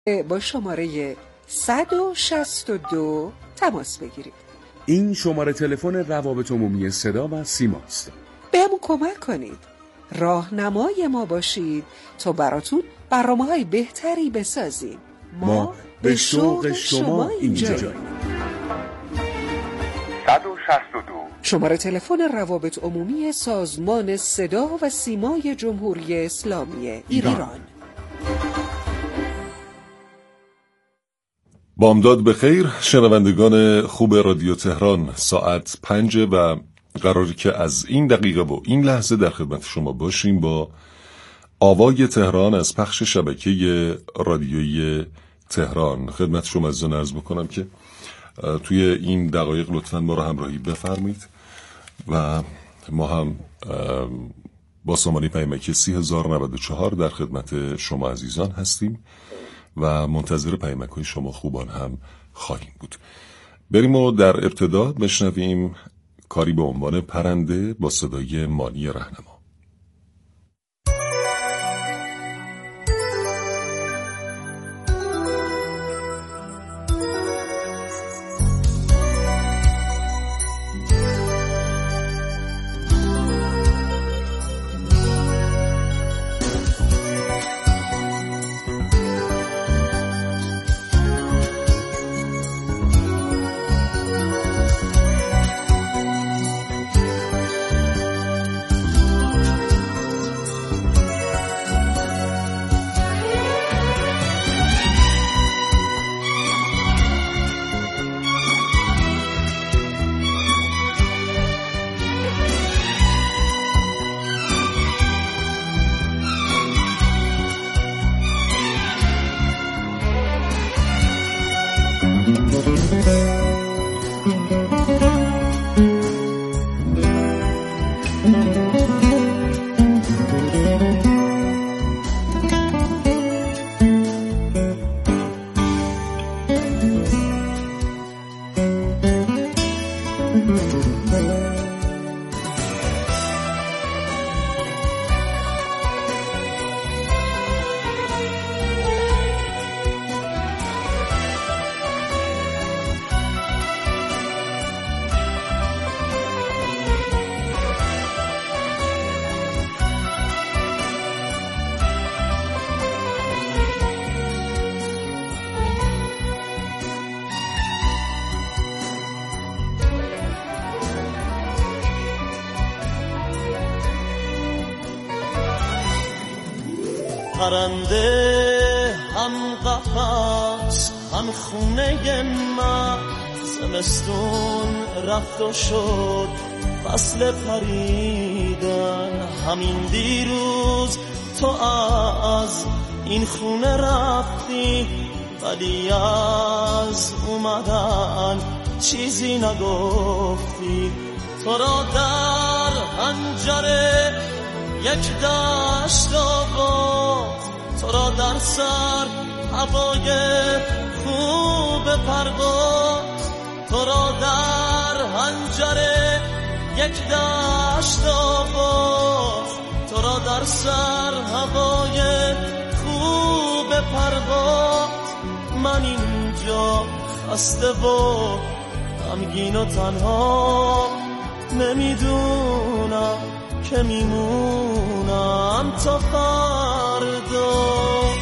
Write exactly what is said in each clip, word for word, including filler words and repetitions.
با شماره صد و شصت و دو تماس بگیرید. این شماره تلفن روابط عمومی صدا و سیماست. بهمون کمک کنید، راهنمای ما باشید تا براتون برنامه‌های بهتری بسازیم. ما, ما به شوق شما اینجاییم. صد و شصت و دو شماره تلفن روابط عمومی سازمان صدا و سیمای جمهوری اسلامی ایران. بامداد بخیر شنوندگان خوب رادیو تهران، ساعت پنج و قراره که از این دقیقه و این لحظه در خدمت شما باشیم با آوای تهران از پخش شبکه رادیویی تهران. خدمت شما عزیزان عرض بکنم که توی این دقایق لطفاً ما را همراهی بفرمایید و ما هم با سامانه پیامکی سی هزار و نود و چهار در خدمت شما عزیزان هستیم و منتظر پیامک‌های شما خوبان هم خواهیم بود. بریم و در ابتدا بشنویم کاری به عنوان پرنده با صدای مانی رهنما. پرنده هم قفس هم خونه من، زمستون رفت و شد فصل پریدن. همین دیروز تو از این خونه رفتی ولی از اومدن چیزی نگفتی. تو را در پنجره یک دشت آباد، تو را در سر هوای خوب پرواز. تو را در حنجره یک دشت آباد، تو را در سر هوای خوب پرواز. من اینجا خسته و غمگین و تنها، نمیدونم که میمونم تا فردا.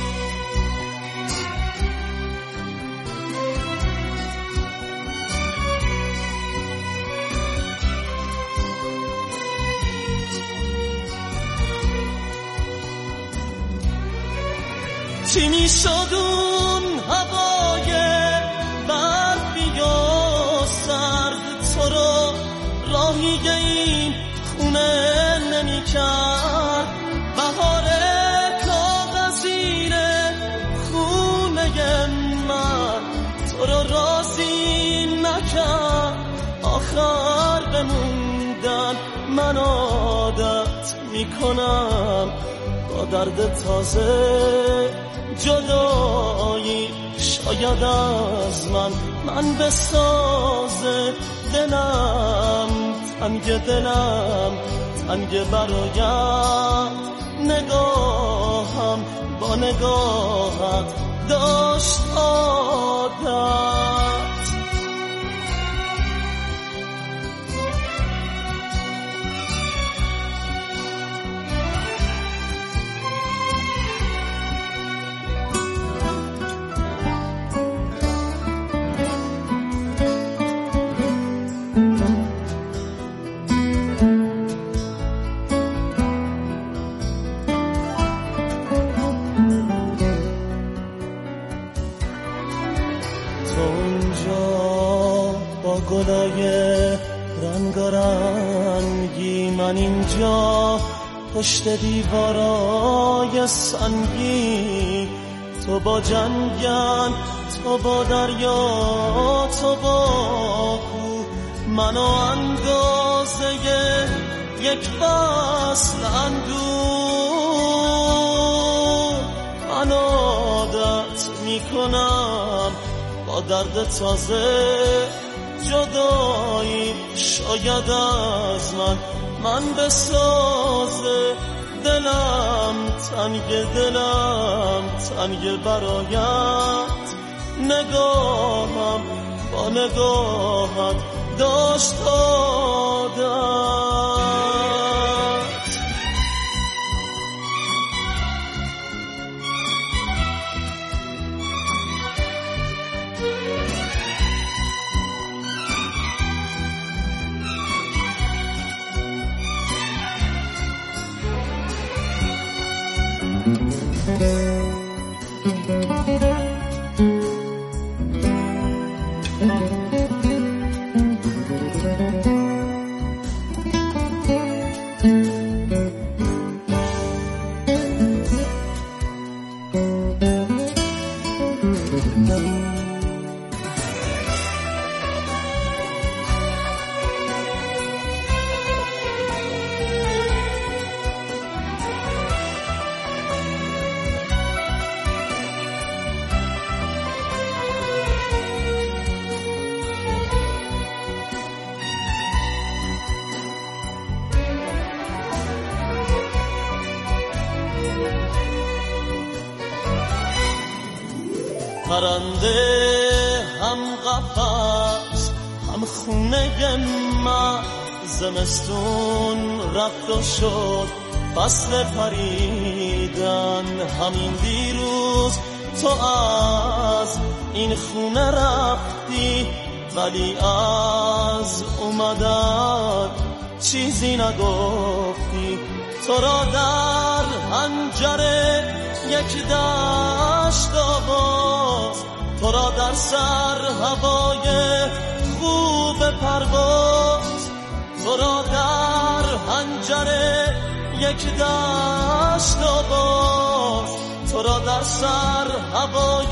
چی میشد اون هوای برفی و سرد، تو رو راهی این خونه نمی کرد. بهار کاغذین خونه من تو رو راضی نکرد. آخر بموندن من عادت میکنم با درد تازه جدایی. شاید از من من بسازه دلم، تنگ دلم تنگ برایت. نگاهم با نگاهت داشت عادت. گلای رنگارنگی، من اینجا پشت دیوارای سنگی، تو با جنگل، تو با دریا، تو با کوه، منو اندازه یک فصل اندوه. من عادت میکنم با درد تازه جدایی، شاید از من من بسازه دلم تنگ، دلم تنگ برایت. نگاهم با نگاهت داشت عادت. پرنده هم قفس هم خونه من، زمستون رفت و شد فصل پریدن. همین دیروز تو از این خونه رفتی، ولی از اومدن چیزی نگفتی. تو را در حنجره یک دشت آواز، تو را در سر هوای خوب پرواز، تو را در حنجره یک دشت آواز، تو را در سر هوای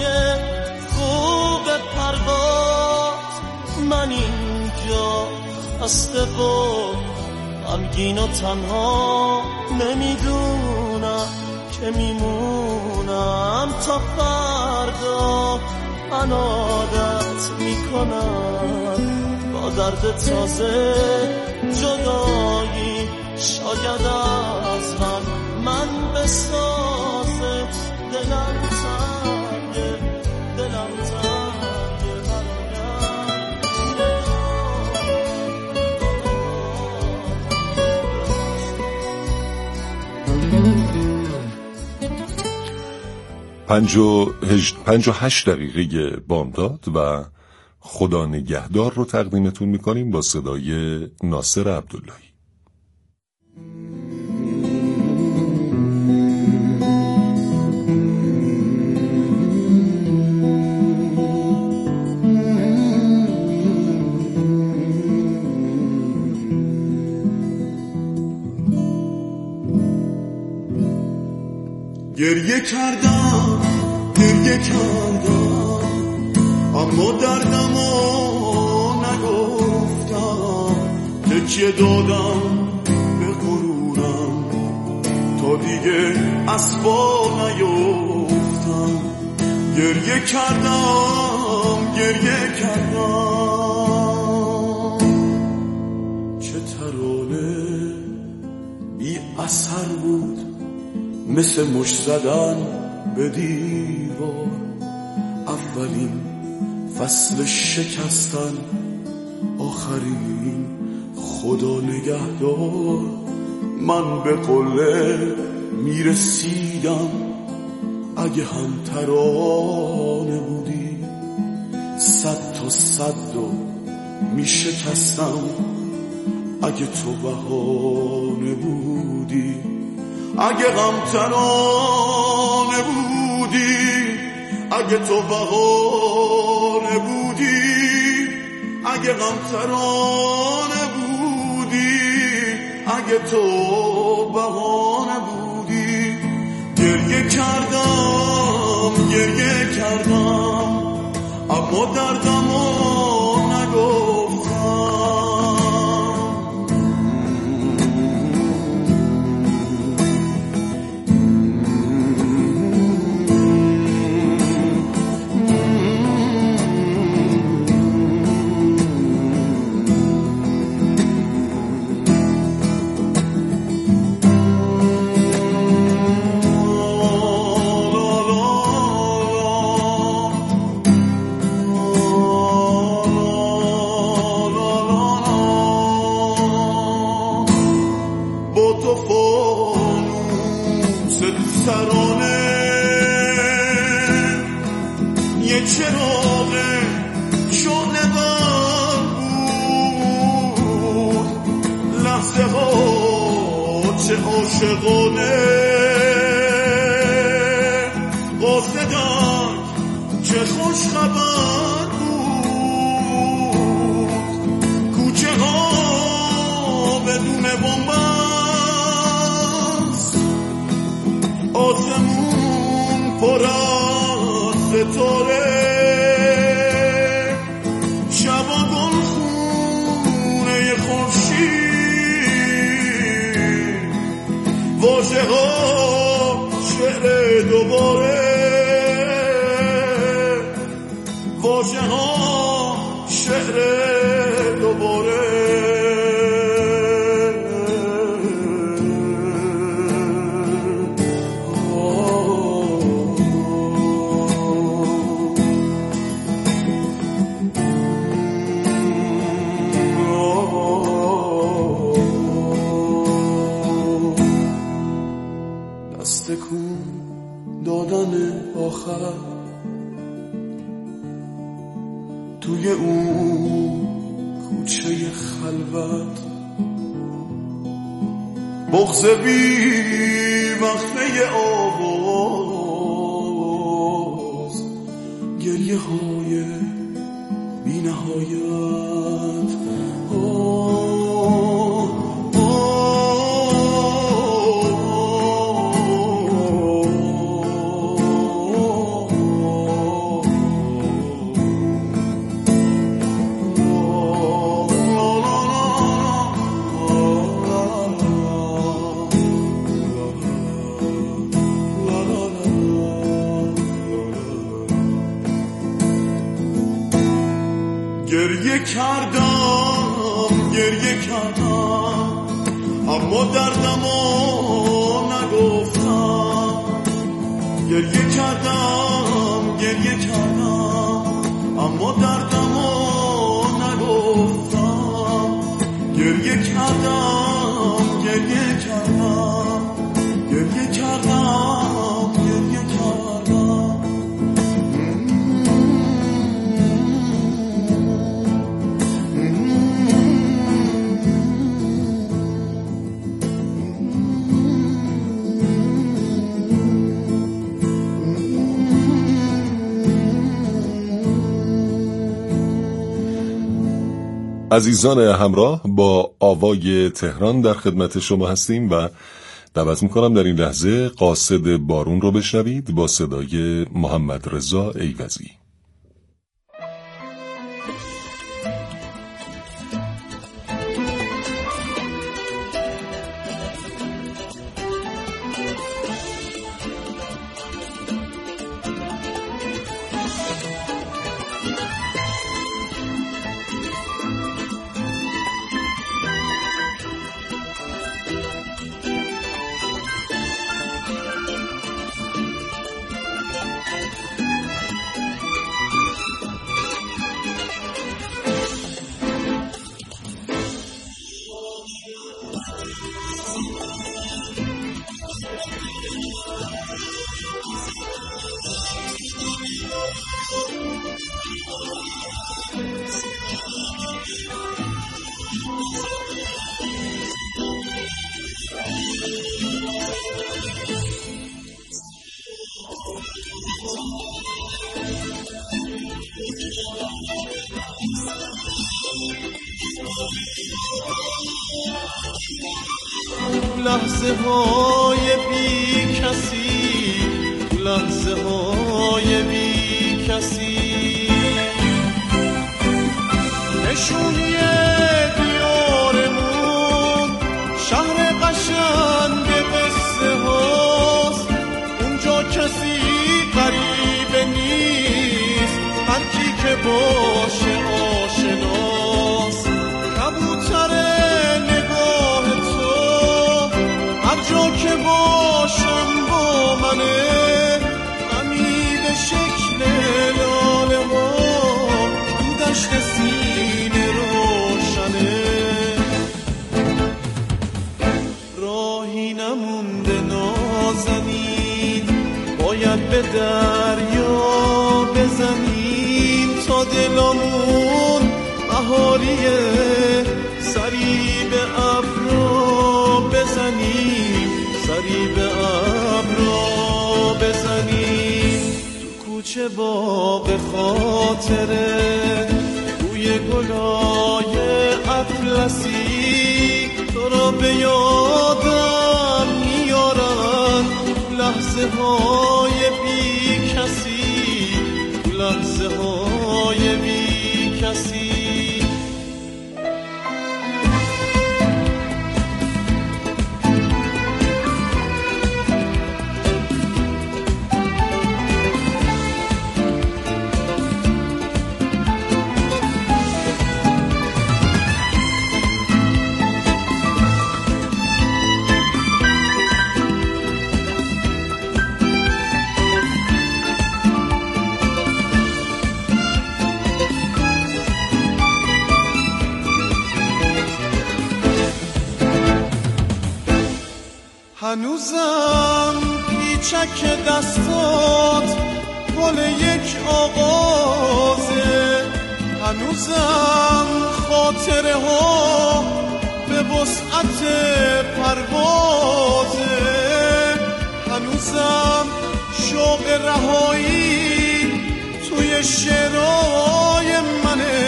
خوب پرواز. من اینجا خسته و غمگین و تنها نمیدونم که میمونم تا فردا. من عادت میکنم با درد تازه جدایی، شاید از من من بسازه دلم تنگه، دلم تنگه برایم. پنج و, هج... پنج و هشت دقیقه بامداد و خدا نگهدار رو تقدیمتون میکنیم با صدای ناصر عبداللهی. گریه کردم گریه کردم اما دردمو نگفتم، تکیه دادم به غرورم تا دیگه اسبا نیفتم. گریه کردم گریه کردم، چه ترانه بی اثر بود، مثل مشت زدن به دیوار. اولین فصل شکستن، آخرین خدا نگهدار. من به قله میرسیدم اگه هم ترانه بودی، صد تا صد و میشکستم اگه تو بهانه بودی. اگه غم ترانه بودی، اگه تو بهانه بودی، اگه غم ترانه بودی، اگه تو بهانه بودی. گریه کردم گریه کردم اما دردمو نگفتم. عاشقانه قاصدان چه خوش خبر بود. کوچه ها بدون بنبست، آسمون پر از ستاره، شبا گل خونه خورشید، واژه ها شعر دوباره، واژه ها شعر دوباره. آخر توی اون کوچه خلوت، بغض بی وقفه آواز، گریه های بی نهایت. گریه کردم گریه کردم اما دردمو نگفتم. گریه کردم گریه کردم اما دردمو نگفتم. گریه کردم گریه کردم گریه کردم گریه کردم. عزیزان همراه، با آوای تهران در خدمت شما هستیم و دعوت میکنم در این لحظه قاصد بارون رو بشنوید با صدای محمد رضا ایوزی. لحظه های بی کسی، لحظه های بی کسی، نشونی دیارمون شهر قشنگ قصه هاست، اونجا کسی غریبه نیست، هر کی که باشه آشناست. کبوتر نگاه تو هر جا که باشم با منه، غمی به شکل لاله ها تو دشت سینه روشنه. راهی نمونده نازنین، باید به دریا بزنیم تا دلمون بهاریه، سری به ابرا بزنیم، سری به ابرا بزنیم. تو کوچه باغ خاطره بوی گلای اطلسی، تو را به یادم میارن لحظه های بی کسی، لحظه های بی کسی. هنوزم پیچک دستات گل یک آغازه، هنوزم خاطره ها به وسعت پروازه، هنوزم شوق رهایی توی شعرهای منه،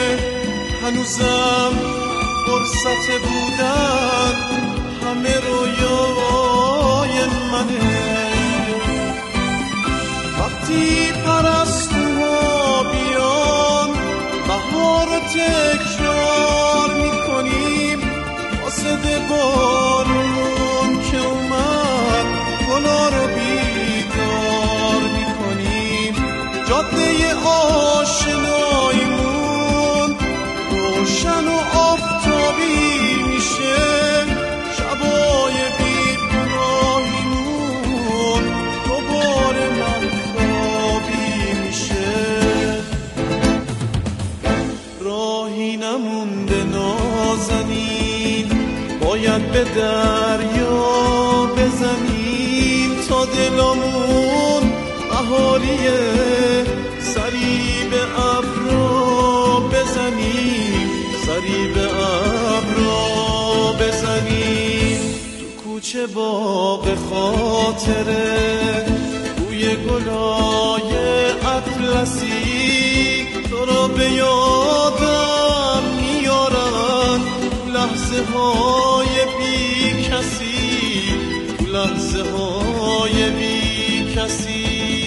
هنوزم فرصت بودن همه رویای منه. وقتی پرستوها بیان بهار رو تکرار میکنیم، قاصد بارون که اومد گلا رو بیدار میکنیم. جاده آشناییمون روشن و آفتابی میشه، شبای بی‌پناهیمون دوباره مهتابی میشه. راهی نمونده نازنین، باید به دریا بزنیم تا دلمون بهاریه، سری به ابرا بزنیم، سری به ابرا بزنیم. تو کوچه باغ خاطره بوی گلای اطلسی، تو را به یادم میارن لحظه های بی کسی، لحظه های بی کسی.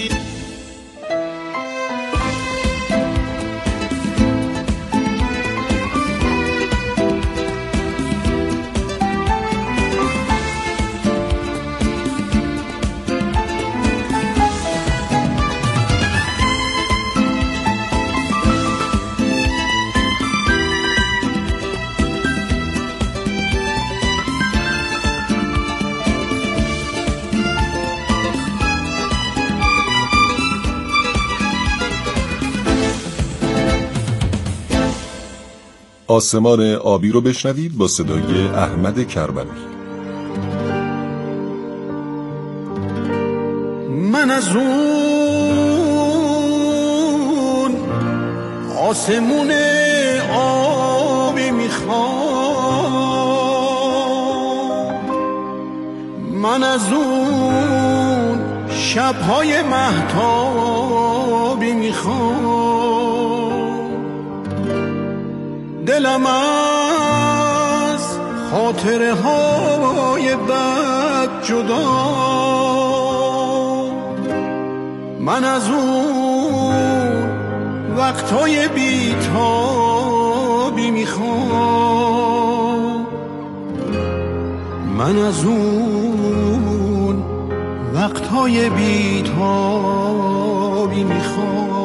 آسمان آبی رو بشنوید با صدای احمد کربلی. من از اون آسمون آبی میخوام، من از اون شبهای مهتابی میخوام، دلم از خاطره های بد جدا، من از اون وقتای بیتابی میخوام، من از اون وقتای بیتابی میخوام.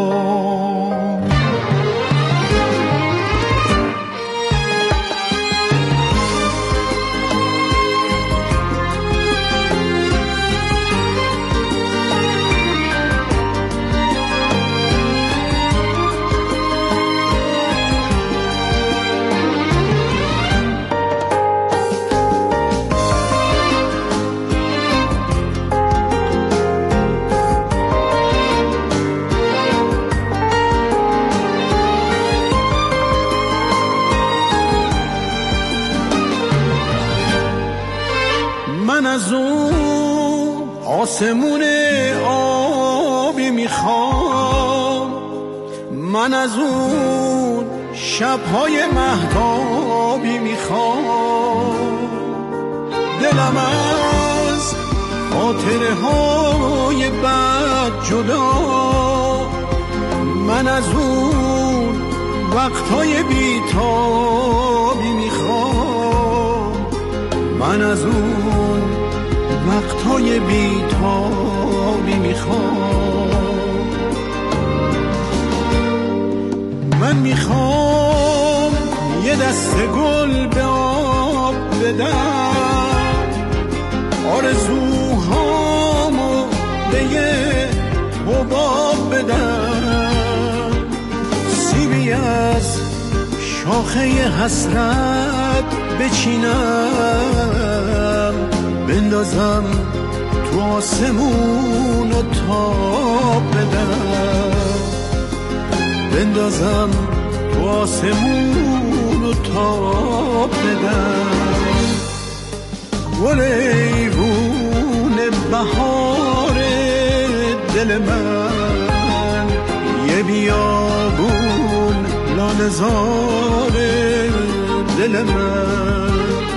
من از اون آسمون آبی میخوام، من از اون شبهای مهتابی میخوام، دلم از خاطره های بد جدا، من از اون وقتهای بیتابی میخوام، من از اون وقتهای بیتابی میخوام. من میخوام یه دست گل به آب بدم، آرزوهامو به یه حباب بدم، سیبی از شاخه حسرت بچینم، بندازم تو آسمون و تاب بدم، بندازم تو آسمون و تاب بدم. گل ایوون بهار دل من، یه بیابون لاله‌زار دل من.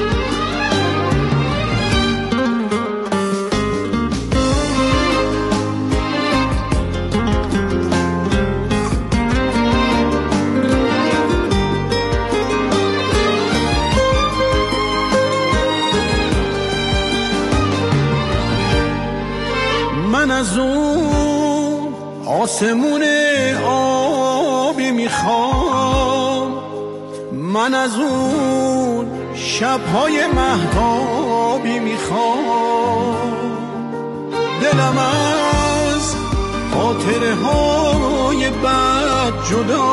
من از اون آسمون آبی میخوام، من از اون شبهای مهتابی میخوام، دلم از خاطره های بد جدا،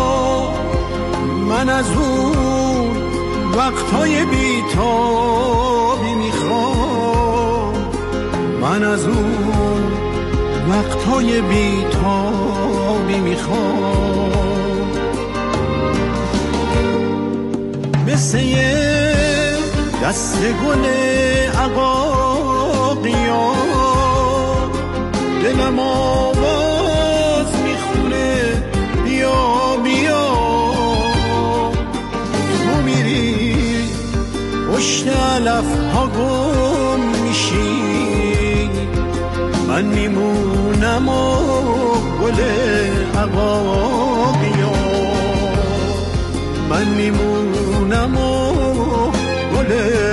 من از اون وقتهای بیتابی میخوام، من از اون وقتهای بیتابی میخوام. مثل یه دست گل عقاقیا دلم آواز میخونه بیا بیا، تو میری پشت علف ها گم میشی، من میمونم و گل عقاقیا، من میمونم و گل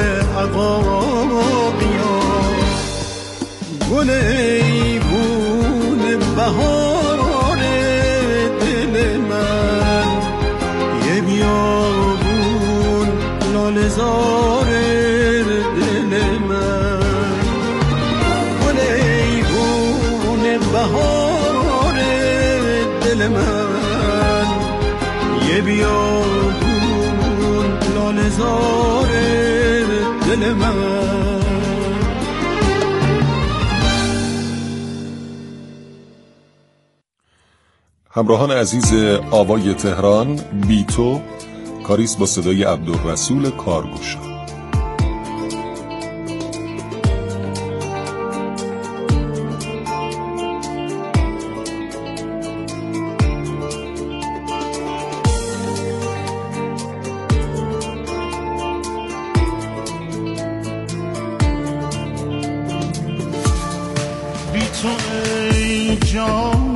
عقاقیا. گل ایوون بهار دل من، یه بیابون لاله‌زار دل من، گل ایوون بهار دل من، یه بیابون لاله‌زار دل من. همراهان عزیز آوای تهران، بی تو کاریست با صدای عبدالرسول کارگوشا.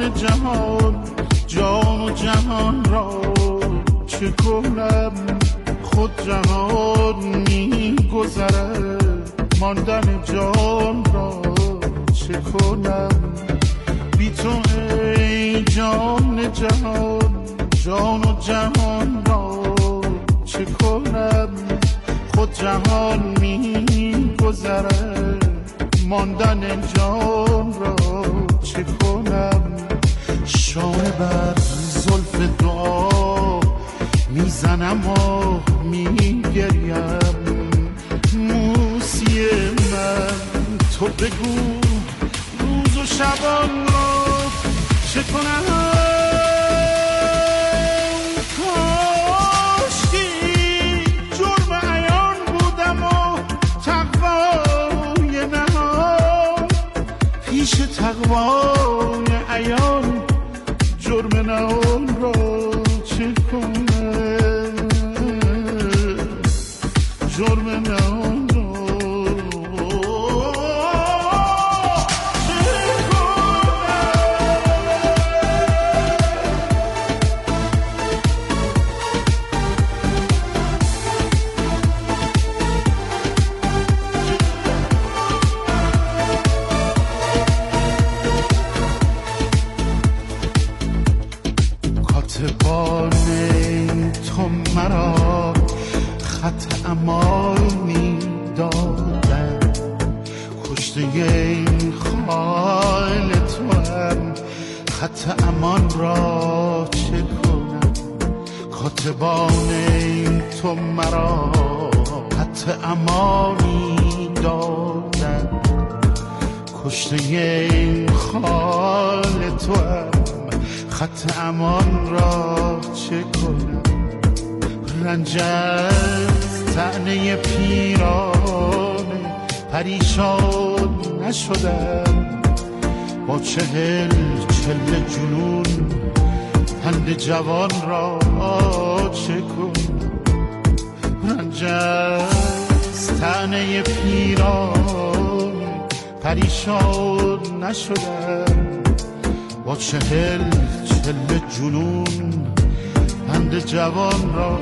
جان جهان جان و جهان را چه کنم خود جهان می گذرد ماندن جان را چه کنم بی تو ای جان جهان جان و جهان را چه کنم خود جهان می گذرد ماندن جان را چه کنم شانه بر زلف دعا میزنم و میگریم موسی من تو بگو روز و شبان را چه کنم کاشکی جرم عیان بودم و تقوای نهان پیش تقوای عیان جرم نهان را چه کنم جرم نهان امانی دادم کشته این خال تو هم خط امان را چه کنم کاتبان تو مرا خط امانی دادم کشته این خال تو هم خط امان را چه کنم رنج طعنه پیرانه پریشان نشدم با چهل چل جنون پند جوان را چه کنم رنج طعنه پیرانه پریشان نشدم با چهل چل جنون پند جوان را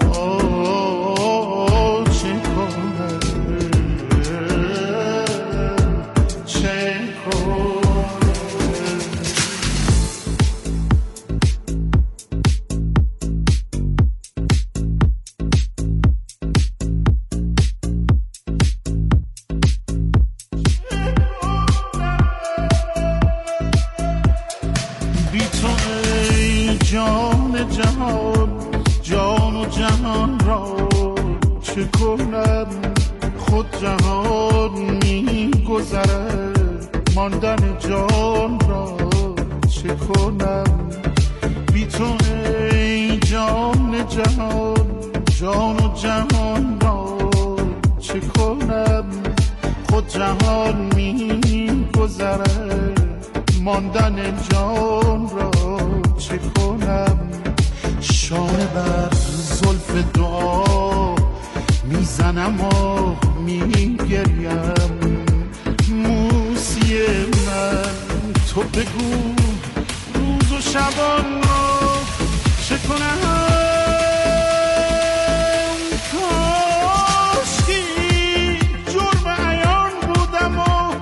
ماندن جان را چه کنم بی تو ای جان جهان جان و جهان را چه کنم خود جهان می گذره ماندن جان را چه کنم شانه بر زلف دعا میزنم و میگریم موسی من تو بگو روز و شبان را چه کنم کاشکی جرم عیان بودم و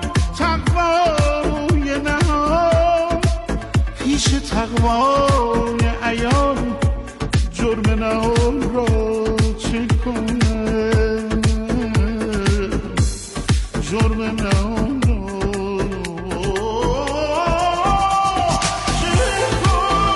تقوای نهان پیش تقوای عیان جرم نهان را چه کنم جرم نهان